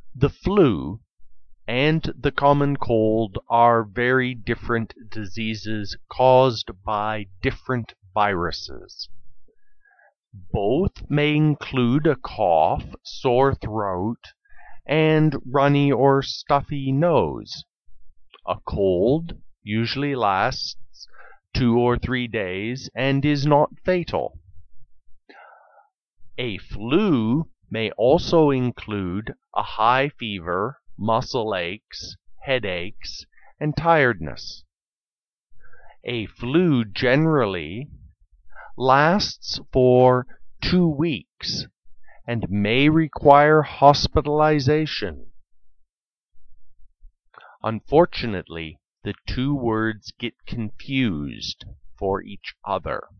The flu and the common cold are very different diseases caused by different viruses. Both may include a cough, sore throat, and runny or stuffy nose. A cold usually lasts 2 or 3 days and is not fatal. A flu may also include a high fever, muscle aches, headaches, and tiredness. A flu generally lasts for 2 weeks and may require hospitalization. Unfortunately, the two words get confused for each other.